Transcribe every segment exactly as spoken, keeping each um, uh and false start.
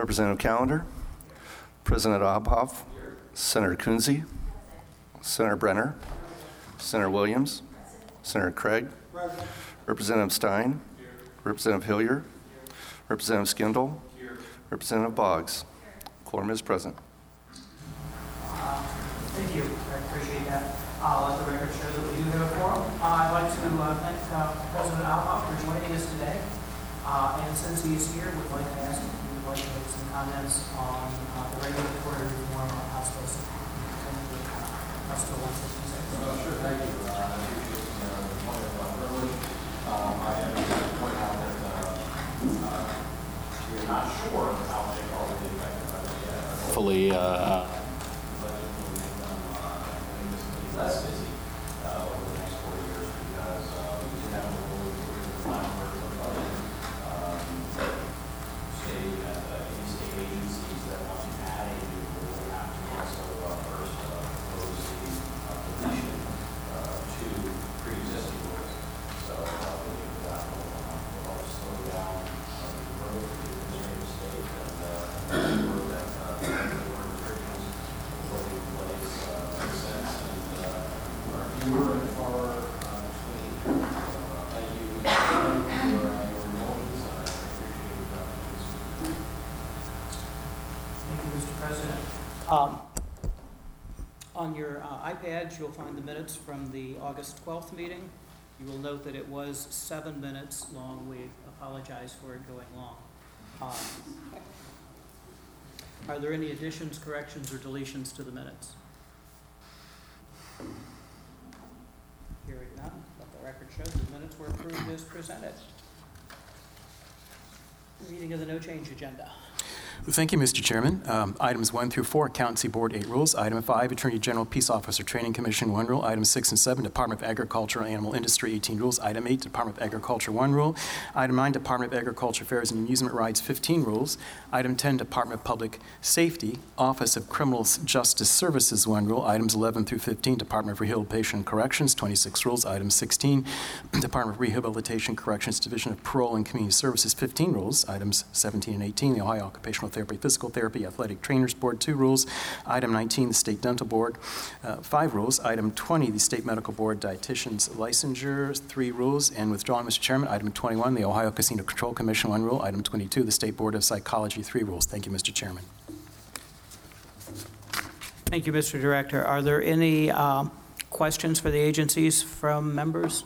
Representative Callender, President Obhoff, Senator Kunze, Senator Brenner, Senator Williams, Senator Craig, Representative Stein, Representative Hillier, Representative Skindle, Representative Boggs. Quorum is present. Uh, thank you. I appreciate that. Uh, let the record show that we do have a quorum. Uh, I'd like to uh, thank uh, President Obhoff for joining us today. Uh, and since he is here, we'd like to ask if he would like to make some comments on uh, the regulatory reform on House Bill one sixty-six. Uh, sure, thank you. Uh, I appreciate uh, the point of uh, privilege. Um, I have to point out that uh, uh, we're not sure how they are really affected by this yet. Hopefully, uh, uh, budget will become uh, less busy uh, over the next four years because uh, we did have a little the final version of the budget um, stating that uh, any state agencies that want to add a new rule have to also uh, first uh, propose the uh, deletion uh, to pre-existing rules. So uh, I believe that will uh, will help slow down uh, the growth of the administrative state and uh, work that uh, regulatory restrictions will put in place uh, makes sense and uh, are fewer and far uh, between. So, uh, thank you uh, for uh, your indulgence. I appreciate the opportunity. Thank you, Mister President. Um, on your uh, iPads, you'll find the minutes from the August twelfth meeting. You will note that it was seven minutes long. We apologize for it going long. Um, are there any additions, corrections, or deletions to the minutes? Hearing none, let the record show the minutes were approved as presented. Reading of the no change agenda. Thank you, Mister Chairman. Um, items one through four, Accountancy Board, eight rules. Item five, Attorney General Peace Officer Training Commission, one rule. Item six and seven, Department of Agriculture and Animal Industry, eighteen rules. Item eight, Department of Agriculture, one rule. Item nine, Department of Agriculture Affairs and Amusement Rights, fifteen rules. Item ten, Department of Public Safety, Office of Criminal Justice Services, one rule. Items eleven through fifteen, Department of Rehabilitation and Corrections, twenty-six rules. Item sixteen, Department of Rehabilitation, Corrections, Division of Parole and Community Services, fifteen rules. Items seventeen and eighteen, the Ohio Occupational Therapy, Physical Therapy, Athletic Trainers Board, two rules. Item nineteen, the State Dental Board, uh, five rules. Item twenty, the State Medical Board Dietitians Licensure, three rules. And withdrawn, Mister Chairman, item twenty-one, the Ohio Casino Control Commission, one rule. Item twenty-two, the State Board of Psychology, three rules. Thank you, Mister Chairman. Thank you, Mister Director. Are there any uh, questions for the agencies from members?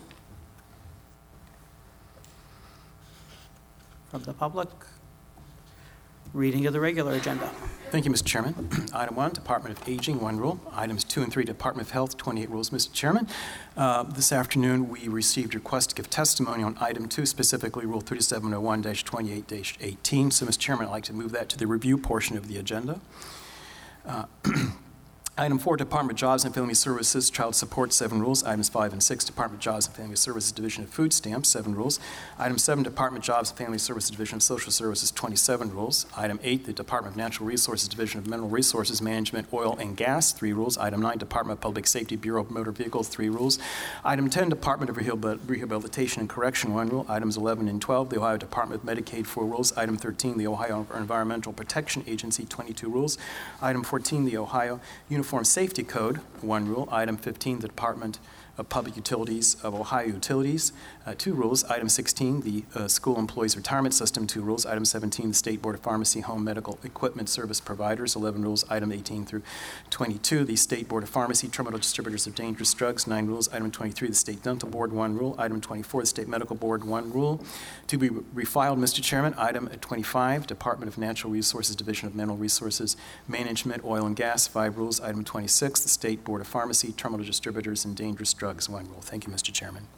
From the public? Reading of the regular agenda. Thank you, Mister Chairman. Item one, Department of Aging, one rule. Items two and three, Department of Health, twenty-eight rules, Mister Chairman. Uh, this afternoon, we received requests to give testimony on item two, specifically Rule thirty-seven oh one dash twenty-eight dash eighteen. So, Mister Chairman, I'd like to move that to the review portion of the agenda. Uh, Item four, Department of Jobs and Family Services, Child Support, seven rules. Items five and six, Department of Jobs and Family Services, Division of Food Stamps, seven rules. Item seven, Department of Jobs and Family Services, Division of Social Services, twenty-seven rules. Item eight, the Department of Natural Resources, Division of Mineral Resources Management, Oil and Gas, three rules. Item nine, Department of Public Safety, Bureau of Motor Vehicles, three rules. Item ten, Department of Rehabilitation and Correction, one rule. Items eleven and twelve, the Ohio Department of Medicaid, four rules. Item thirteen, the Ohio Environmental Protection Agency, twenty-two rules. Item fourteen, the Ohio Uniform Safety Code, one rule. Item fifteen, the Department of Public Utilities of Ohio Utilities, uh, two rules. Item sixteen, the uh, School Employees Retirement System, two rules. Item seventeen, the State Board of Pharmacy Home Medical Equipment Service Providers, eleven rules. Item eighteen through twenty-two, the State Board of Pharmacy Terminal Distributors of Dangerous Drugs, nine rules. Item twenty-three, the State Dental Board, one rule. Item twenty-four, the State Medical Board, one rule. To be refiled, Mister Chairman, item twenty-five, Department of Natural Resources, Division of Mineral Resources Management, Oil and Gas, five rules. Item twenty-six, the State Board of Pharmacy Terminal Distributors and Dangerous Drugs, one rule. Thank you, Mister Chairman.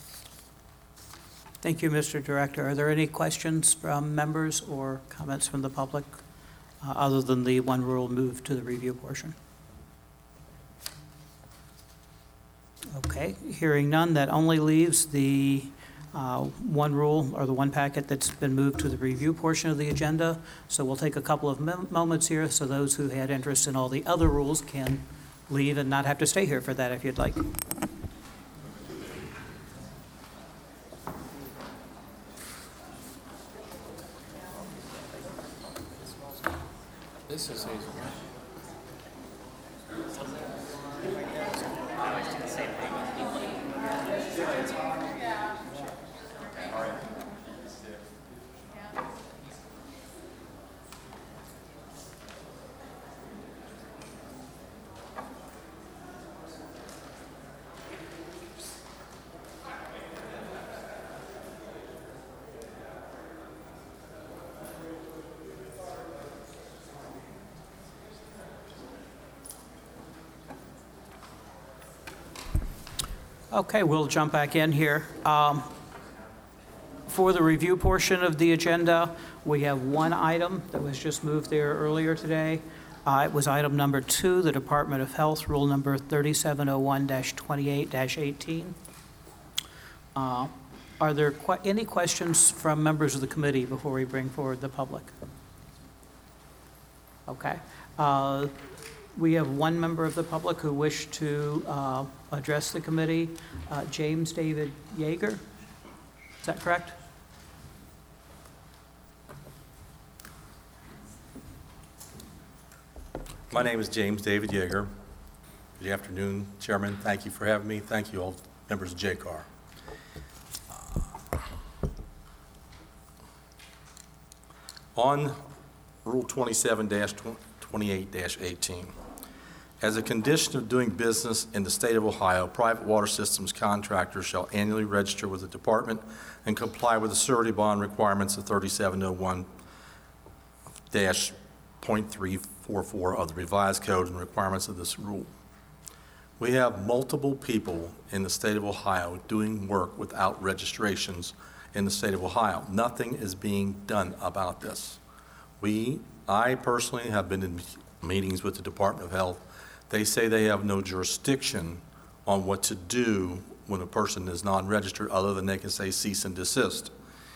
Thank you, Mister Director. Are there any questions from members or comments from the public uh, other than the one rule moved to the review portion? Okay, hearing none, that only leaves the uh, one rule or the one packet that's been moved to the review portion of the agenda. So we'll take a couple of mo- moments here so those who had interest in all the other rules can leave and not have to stay here for that if you'd like. This is Hazel. Okay, we'll jump back in here. Um, For the review portion of the agenda, we have one item that was just moved there earlier today. Uh, It was item number two, the Department of Health, Rule number thirty-seven oh one dash twenty-eight dash eighteen. Uh, Are there que- any questions from members of the committee before we bring forward the public? Okay. Uh, We have one member of the public who wished to uh, address the committee, uh, James David Yeager. Is that correct? My name is James David Yeager. Good afternoon, Chairman. Thank you for having me. Thank you, all members of J C A R. On Rule twenty-seven dash twenty-eight dash eighteen, as a condition of doing business in the state of Ohio, private water systems contractors shall annually register with the department and comply with the surety bond requirements of thirty-seven oh one dash point three four four of the revised code and requirements of this rule. We have multiple people in the state of Ohio doing work without registrations in the state of Ohio. Nothing is being done about this. We, I personally have been in meetings with the Department of Health. They say they have no jurisdiction on what to do when a person is non-registered other than they can say cease and desist.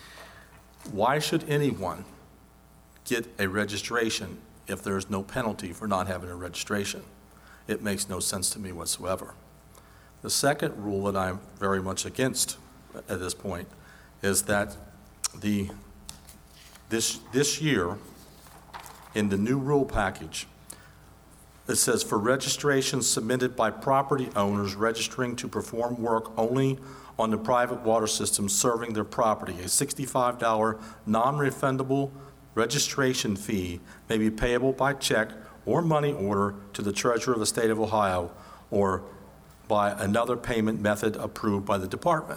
Why should anyone get a registration if there's no penalty for not having a registration? It makes no sense to me whatsoever. The second rule that I'm very much against at this point is that the this this year in the new rule package, it says for registrations submitted by property owners registering to perform work only on the private water system serving their property, a sixty-five dollars non-refundable registration fee may be payable by check or money order to the Treasurer of the State of Ohio or by another payment method approved by the department.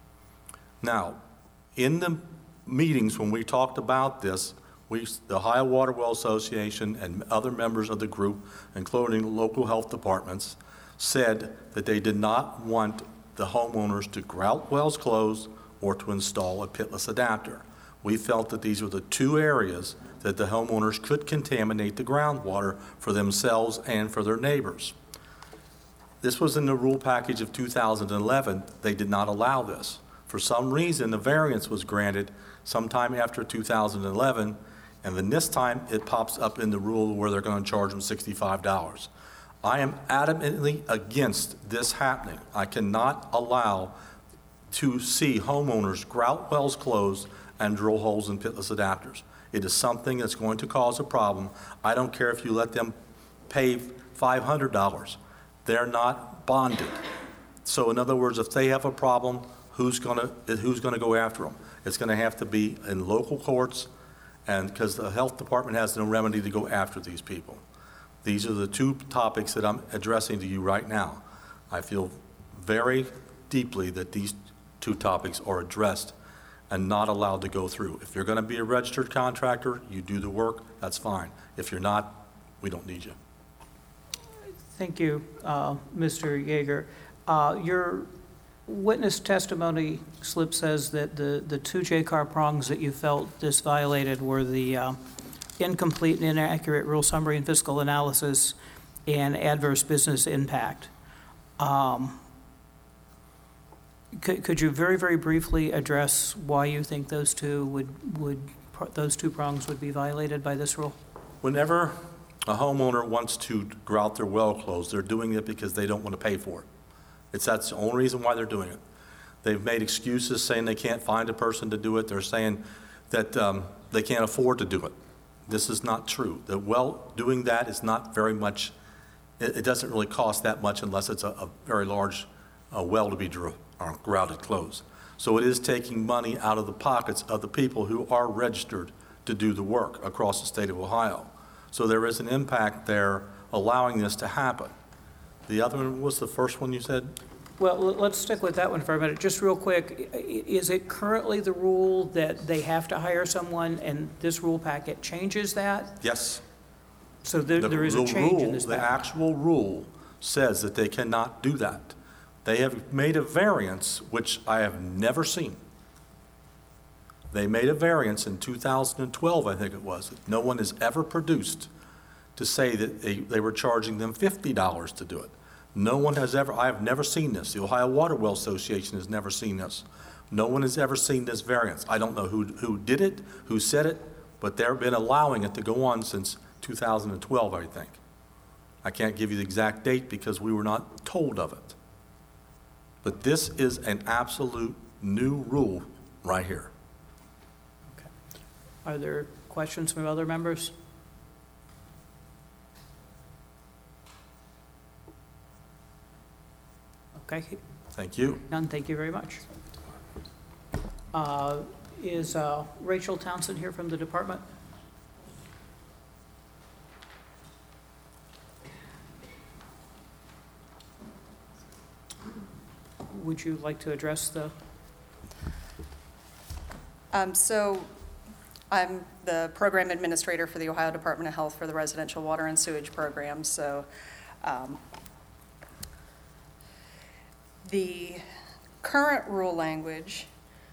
Now, in the meetings when we talked about this, we, the Ohio Water Well Association and other members of the group, including local health departments, said that they did not want the homeowners to grout wells closed or to install a pitless adapter. We felt that these were the two areas that the homeowners could contaminate the groundwater for themselves and for their neighbors. This was in the rule package of two thousand eleven. They did not allow this. For some reason, a variance was granted sometime after two thousand eleven, and then this time it pops up in the rule where they're going to charge them sixty-five dollars. I am adamantly against this happening. I cannot allow to see homeowners grout wells closed and drill holes in pitless adapters. It is something that's going to cause a problem. I don't care if you let them pay five hundred dollars. They're not bonded. So in other words, if they have a problem, who's going to who's going to go after them? It's going to have to be in local courts, and because the health department has no remedy to go after these people. These are the two topics that I'm addressing to you right now. I feel very deeply that these two topics are addressed and not allowed to go through. If you're going to be a registered contractor, you do the work, that's fine. If you're not, we don't need you. Thank you, uh, Mister Yeager. Uh, Your witness testimony slip says that the, the two J C A R prongs that you felt this violated were the uh, incomplete and inaccurate rule summary and fiscal analysis and adverse business impact. Um, could, could you very, very briefly address why you think those two would, would those two prongs would be violated by this rule? Whenever a homeowner wants to grout their well closed, they're doing it because they don't want to pay for it. It's that's the only reason why they're doing it. They've made excuses saying they can't find a person to do it. They're saying that um, they can't afford to do it. This is not true. The well, doing that is not very much, it, it doesn't really cost that much unless it's a, a very large uh, well to be drew, or grouted closed. So it is taking money out of the pockets of the people who are registered to do the work across the state of Ohio. So there is an impact there allowing this to happen. The other one was the first one you said? Well, l- let's stick with that one for a minute. Just real quick, i- i- is it currently the rule that they have to hire someone and this rule packet changes that? Yes. So there, The- there is the a change in rule- this The packet? actual rule says that they cannot do that. They have made a variance, which I have never seen. They made a variance in two thousand twelve, I think it was, that no one has ever produced to say that they, they were charging them fifty dollars to do it. No one has ever, I have never seen this. The Ohio Water Well Association has never seen this. No one has ever seen this variance. I don't know who, who did it, who said it, but they've been allowing it to go on since two thousand twelve, I think. I can't give you the exact date because we were not told of it. But this is an absolute new rule right here. Are there questions from other members? Okay, Thank you. none, thank you very much. Uh, Is uh, Rachel Townsend here from the department? Would you like to address the, Um, So I'm the program administrator for the Ohio Department of Health for the Residential Water and Sewage Program. So um, the current rule language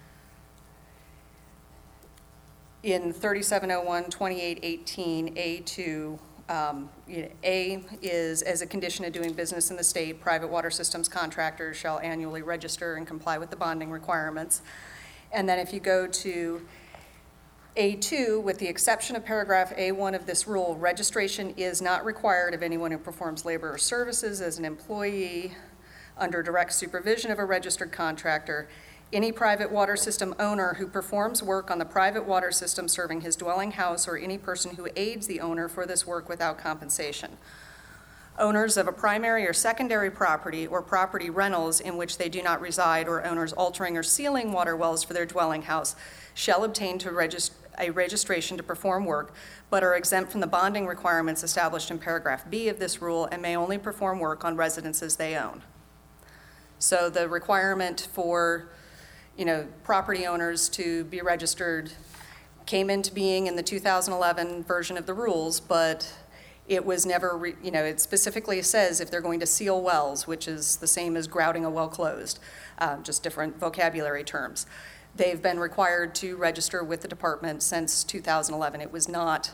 in thirty-seven oh one twenty-eight eighteen A two, um, you know, A is, as a condition of doing business in the state, private water systems contractors shall annually register and comply with the bonding requirements. And then if you go to A two, with the exception of paragraph A one of this rule, registration is not required of anyone who performs labor or services as an employee under direct supervision of a registered contractor. Any private water system owner who performs work on the private water system serving his dwelling house, or any person who aids the owner for this work without compensation. Owners of a primary or secondary property or property rentals in which they do not reside, or owners altering or sealing water wells for their dwelling house, shall obtain to regist- a registration to perform work, but are exempt from the bonding requirements established in paragraph B of this rule and may only perform work on residences they own. So the requirement for, you know, property owners to be registered came into being in the two thousand eleven version of the rules, but it was never, re- you know, it specifically says if they're going to seal wells, which is the same as grouting a well closed, uh, just different vocabulary terms. They've been required to register with the department since two thousand eleven. It was not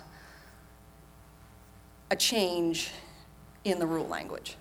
a change in the rule language.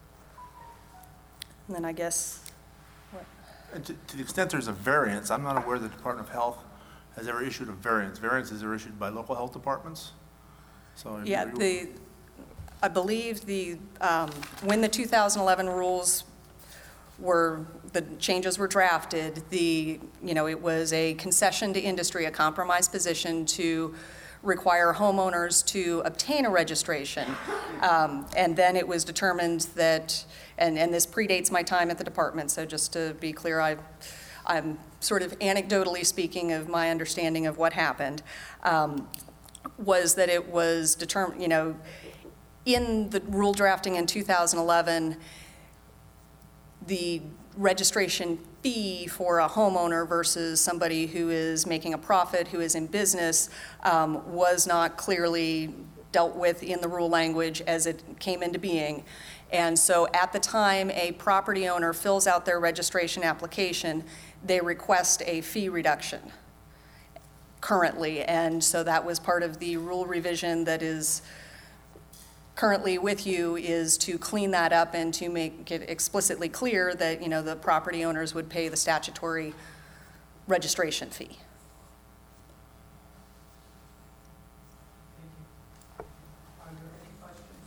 And then I guess, And To to the extent there's a variance, I'm not aware the Department of Health has ever issued a variance. Variances are issued by local health departments. So if yeah, you- the, I believe the, um, when the two thousand eleven rules were, the changes were drafted, the, you know, it was a concession to industry, a compromise position to require homeowners to obtain a registration. Um, And then it was determined that, and, and this predates my time at the department, so just to be clear, I, I'm sort of anecdotally speaking of my understanding of what happened, um, was that it was determined, you know, in the rule drafting in two thousand eleven, the registration fee for a homeowner versus somebody who is making a profit, who is in business, um, was not clearly dealt with in the rule language as it came into being. And so at the time a property owner fills out their registration application, they request a fee reduction currently. And so that was part of the rule revision that is currently with you, is to clean that up and to make it explicitly clear that, you know, the property owners would pay the statutory registration fee. are there any questions?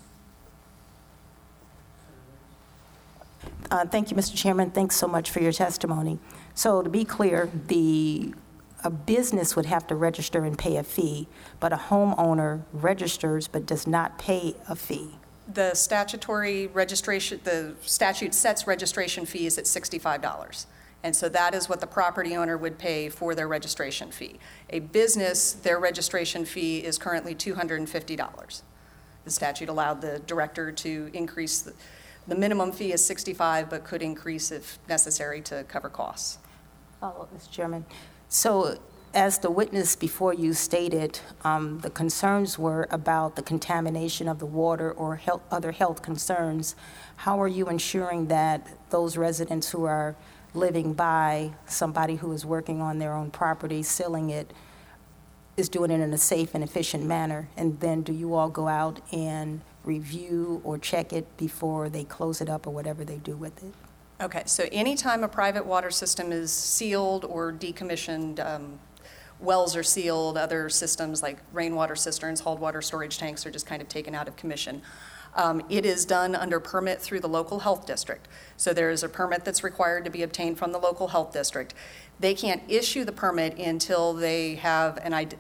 Uh, Thank you, Mister Chairman. Thanks so much for your testimony. So to be clear, the a business would have to register and pay a fee, but a homeowner registers but does not pay a fee. The statutory registration, the statute sets registration fees at sixty-five dollars. And so that is what the property owner would pay for their registration fee. A business, their registration fee is currently two hundred fifty dollars. The statute allowed the director to increase, the, the minimum fee is sixty-five, but could increase if necessary to cover costs. Follow, Mister Chairman. So as the witness before you stated, um, the concerns were about the contamination of the water or health, other health concerns. How are you ensuring that those residents who are living by somebody who is working on their own property, sealing it, is doing it in a safe and efficient manner? And then do you all go out and review or check it before they close it up or whatever they do with it? Okay, so anytime a private water system is sealed or decommissioned, um, wells are sealed, other systems like rainwater cisterns, hauled water storage tanks are just kind of taken out of commission. Um, it is done under permit through the local health district. So there is a permit that's required to be obtained from the local health district. They can't issue the permit until they have an id-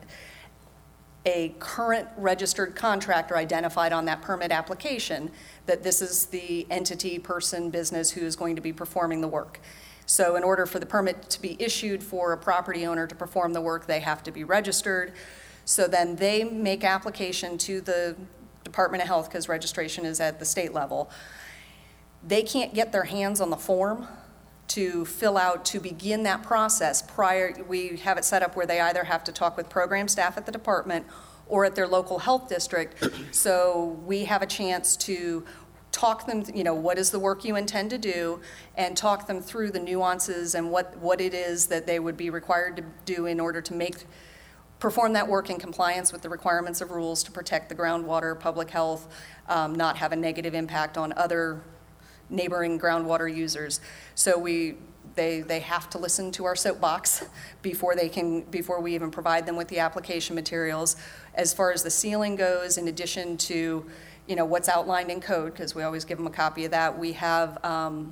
a current registered contractor identified on that permit application that this is the entity, person, business who is going to be performing the work. So in order for the permit to be issued for a property owner to perform the work, they have to be registered. So then they make application to the Department of Health, because registration is at the state level. They can't get their hands on the form to fill out to begin that process prior. We have it set up where they either have to talk with program staff at the department or at their local health district. So we have a chance to talk them, you know, what is the work you intend to do, and talk them through the nuances and what, what it is that they would be required to do in order to make, perform that work in compliance with the requirements of rules to protect the groundwater, public health, um, not have a negative impact on other neighboring groundwater users. So we, they, they have to listen to our soapbox before they can, before we even provide them with the application materials. As far as the sealing goes, in addition to, you know, what's outlined in code, because we always give them a copy of that, we have um,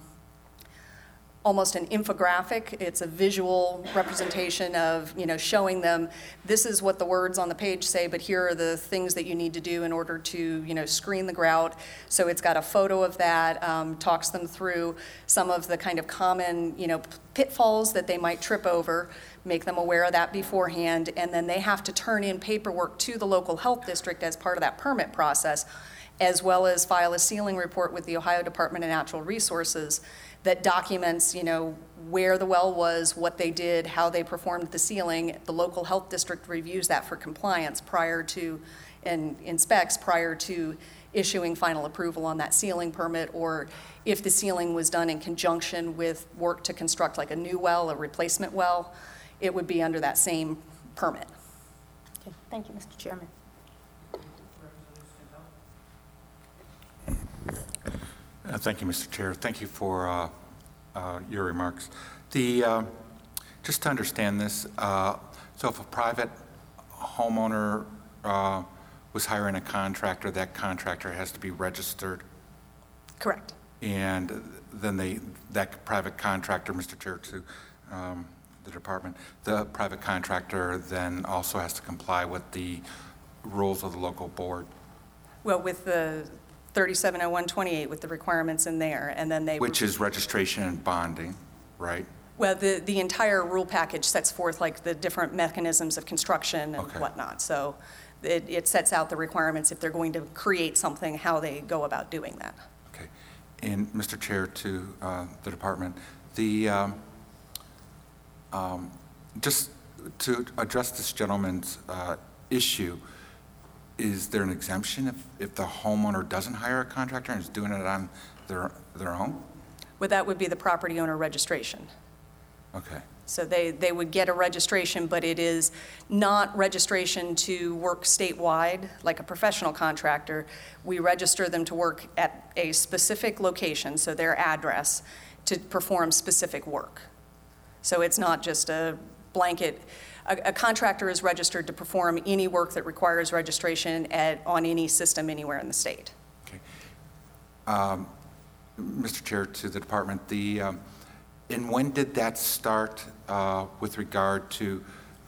almost an infographic. It's a visual representation of, you know, showing them this is what the words on the page say, but here are the things that you need to do in order to, you know, screen the grout. So it's got a photo of that, um, talks them through some of the kind of common, you know, pitfalls that they might trip over, make them aware of that beforehand, and then they have to turn in paperwork to the local health district as part of that permit process, as well as file a sealing report with the Ohio Department of Natural Resources that documents, you know, where the well was, what they did, how they performed the sealing. The local health district reviews that for compliance prior to, and inspects prior to issuing final approval on that sealing permit, or if the sealing was done in conjunction with work to construct like a new well, a replacement well, it would be under that same permit. Okay, thank you, Mister Chairman. Uh, Thank you, Mister Chair. Thank you for uh, uh, your remarks. The, uh, just to understand this, uh, so if a private homeowner uh, was hiring a contractor, that contractor has to be registered, Correct. and then they, that private contractor, Mister Chair, to um, the department, the private contractor then also has to comply with the rules of the local board, Well, with the thirty-seven oh one twenty-eight, with the requirements in there, and then they. which is registration and bonding, right? Well, the, the entire rule package sets forth like the different mechanisms of construction and Okay. whatnot. So it, it sets out the requirements if they're going to create something, how they go about doing that. Okay. And Mister Chair, to uh, the department, the, um, um, just to address this gentleman's uh, issue, is there an exemption if, if the homeowner doesn't hire a contractor and is doing it on their, their own? Well, that would be the property owner registration. Okay. So they, they would get a registration, but it is not registration to work statewide like a professional contractor. We register them to work at a specific location, so their address, to perform specific work. So it's not just a blanket. A, a contractor is registered to perform any work that requires registration at, on any system anywhere in the state. Okay. Um, Mister Chair, to the department, the, um, and when did that start uh, with regard to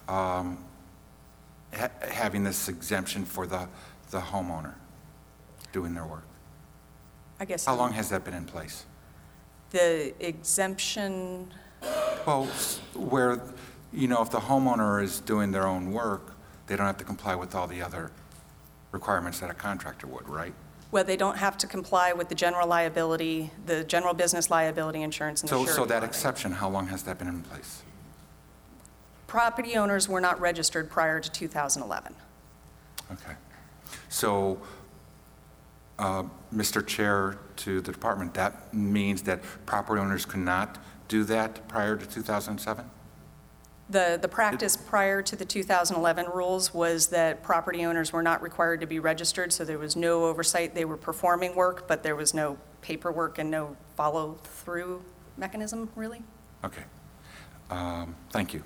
um, ha- having this exemption for the, the homeowner doing their work? I guess. How long has that been in place? The exemption, Well, where, you know, if the homeowner is doing their own work, they don't have to comply with all the other requirements that a contractor would, right? well, they don't have to comply with the general liability, the general business liability insurance and the So, surety so that bonding. exception, how long has that been in place? Property owners were not registered prior to two thousand eleven. Okay. So, uh, Mister Chair, to the department, that means that property owners could not do that prior to two thousand seven? The, the practice prior to the two thousand eleven rules was that property owners were not required to be registered, so there was no oversight. They were performing work, but there was no paperwork and no follow-through mechanism, really. Okay. Um, Thank you.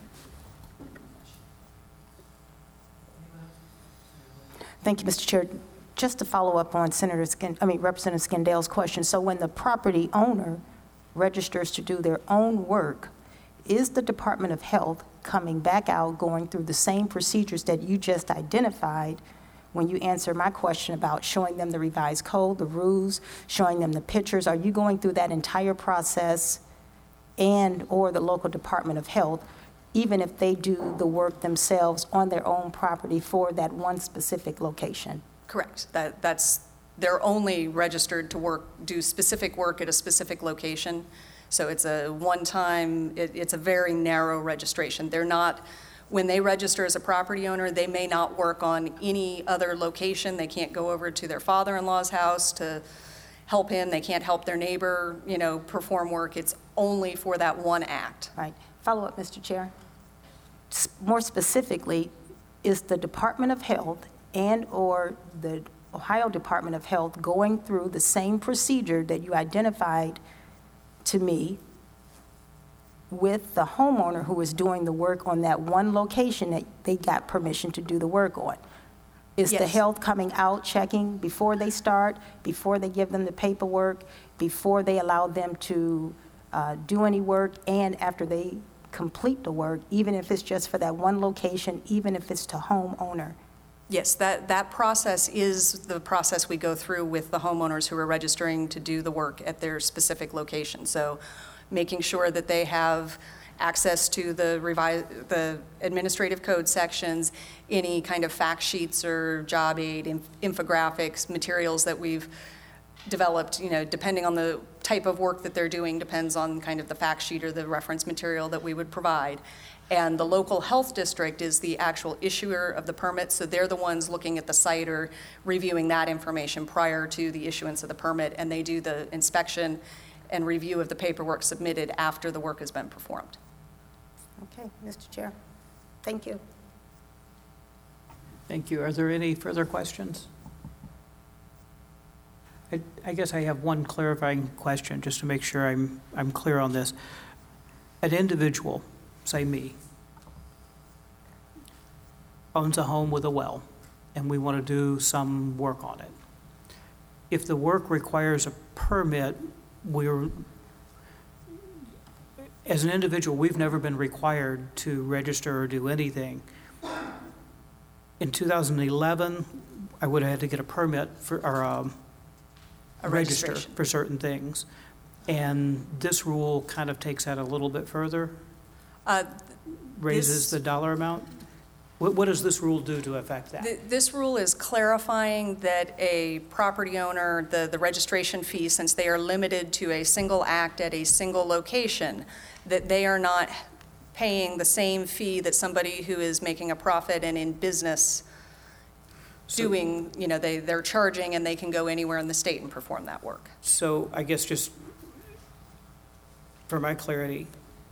Thank you, Mister Chair. Just to follow up on Senator Skin, I mean Representative Skindale's question, so when the property owner registers to do their own work, is the Department of Health coming back out, going through the same procedures that you just identified when you answer my question about showing them the revised code, the rules, showing them the pictures? Are you going through that entire process and/or the local Department of Health, even if they do the work themselves on their own property for that one specific location? Correct. That, that's, they're only registered to work, do specific work at a specific location. So it's a one-time, it, it's a very narrow registration. They're not, when they register as a property owner, they may not work on any other location. They can't go over to their father-in-law's house to help him. They can't help their neighbor, you know, perform work. It's only for that one act. Right. Follow up, Mister Chair. S- More specifically, is the Department of Health and/or the Ohio Department of Health going through the same procedure that you identified to me with the homeowner who is doing the work on that one location that they got permission to do the work on? Is the Yes. health coming out, checking before they start, before they give them the paperwork, before they allow them to uh, do any work, and after they complete the work, even if it's just for that one location, even if it's to homeowner? Yes, that, that process is the process we go through with the homeowners who are registering to do the work at their specific location. So making sure that they have access to the revise, the administrative code sections, any kind of fact sheets or job aid, inf- infographics, materials that we've developed, you know, depending on the type of work that they're doing, depends on kind of the fact sheet or the reference material that we would provide. And the local health district is the actual issuer of the permit, so they're the ones looking at the site or reviewing that information prior to the issuance of the permit, and they do the inspection and review of the paperwork submitted after the work has been performed. Okay, Mister Chair. Thank you. Thank you. Are there any further questions? I, I guess I have one clarifying question, just to make sure I'm, I'm clear on this. An individual, say me, owns a home with a well, and we want to do some work on it. If the work requires a permit, we're, as an individual, we've never been required to register or do anything. In two thousand eleven, I would have had to get a permit for, or um, A register registration. for certain things. And this rule kind of takes that a little bit further, Uh, raises This- the dollar amount. What, what does this rule do to affect that? Th- This rule is clarifying that a property owner, the, the registration fee, since they are limited to a single act at a single location, that they are not paying the same fee that somebody who is making a profit and in business So- doing, you know, they, they're charging and they can go anywhere in the state and perform that work. So I guess just for my clarity,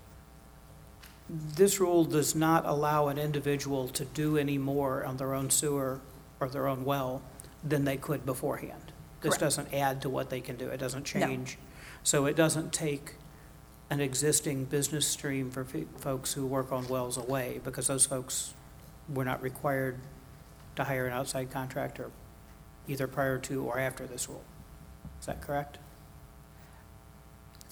this rule does not allow an individual to do any more on their own sewer or their own well than they could beforehand. This Correct. doesn't add to what they can do. It doesn't No. change. So it doesn't take an existing business stream for fe- folks who work on wells away, because those folks were not required to hire an outside contractor either prior to or after this rule. Is that correct?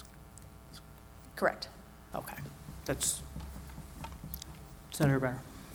Correct. Okay, that's, Senator Brenner.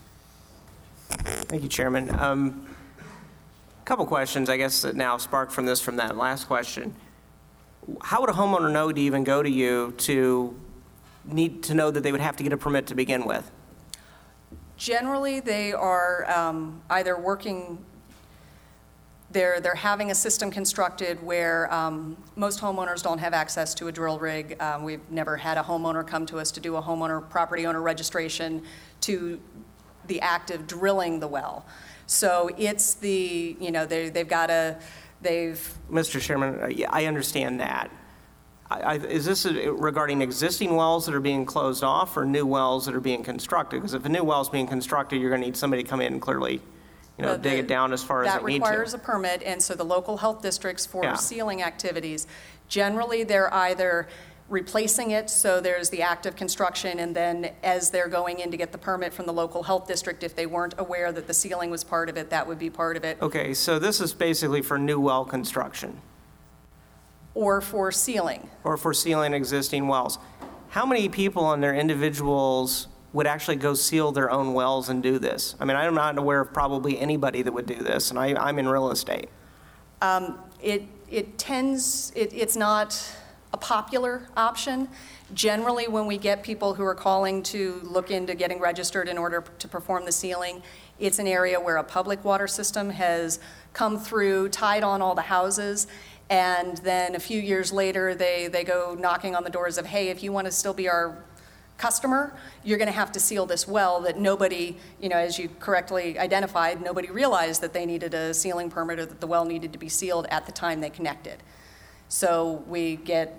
Thank you, Chairman. Um, Couple questions, I guess, that now sparked from this, from that last question. How would a homeowner know to even go to you to need to know that they would have to get a permit to begin with? Generally, they are um, either working, they're, they're having a system constructed where um, most homeowners don't have access to a drill rig. Um, We've never had a homeowner come to us to do a homeowner, property owner registration to the act of drilling the well. So it's the, you know, they, they've got to, they've... Mister Chairman, uh, yeah, I understand that. I, I, is this regarding existing wells that are being closed off or new wells that are being constructed? Because if a new well is being constructed, you're going to need somebody to come in and clearly, you know, the- dig it down as far as That they need to. requires a permit, and so the local health districts for Yeah. sealing activities, generally, they're either replacing it, so there's the act of construction, and then as they're going in to get the permit from the local health district, if they weren't aware that the sealing was part of it, that would be part of it, Okay, so this is basically for new well construction or for sealing. or for sealing existing wells. How many people and their individuals would actually go seal their own wells and do this? I mean, I'm not aware of probably anybody that would do this, and I, I'm in real estate. It, it tends, it, it's not a popular option. Generally, when we get people who are calling to look into getting registered in order to perform the sealing, it's an area where a public water system has come through, tied on all the houses, and then a few years later, they, they go knocking on the doors of, hey, if you want to still be our customer, you're going to have to seal this well that nobody, you know, as you correctly identified, nobody realized that they needed a sealing permit or that the well needed to be sealed at the time they connected. So we get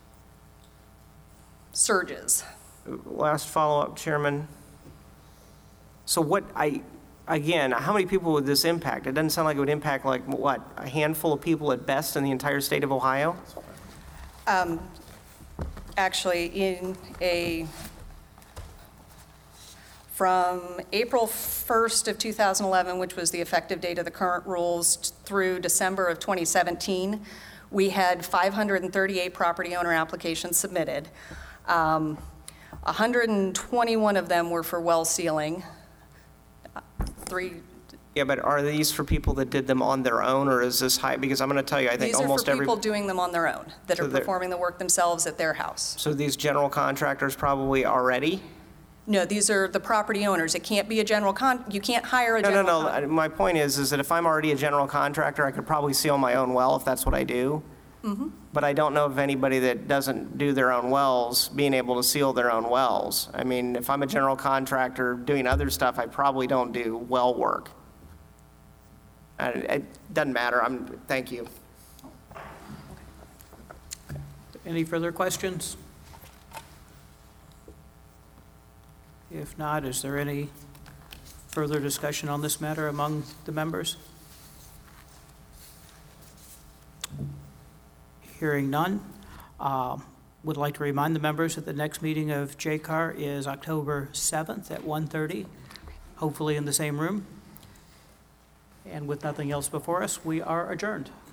surges. Last follow-up, Chairman. So what, I, again, how many people would this impact? It doesn't sound like it would impact, like, what, a handful of people at best in the entire state of Ohio? Um, actually, in a, from April first of two thousand eleven, which was the effective date of the current rules, t- through December of twenty seventeen, we had five hundred thirty-eight property owner applications submitted. Um, one hundred twenty-one of them were for well sealing. Uh, Three, Yeah, but are these for people that did them on their own, or is this high? Because I'm going to tell you, I think these are almost for every... people doing them on their own, that So are they're- performing the work themselves at their house. So these general contractors probably already? No, these are the property owners. It can't be a general con, you can't hire a No, no, general no. con- I- My point is, is that if I'm already a general contractor, I could probably seal my own well if that's what I do. Mm-hmm. But I don't know of anybody that doesn't do their own wells being able to seal their own wells. I mean, if I'm a general contractor doing other stuff, I probably don't do well work. Uh, It doesn't matter. I'm, thank you. Any further questions? If not, is there any further discussion on this matter among the members? Hearing none, uh, would like to remind the members that the next meeting of J C A R is October seventh at one thirty, hopefully in the same room. And with nothing else before us, we are adjourned.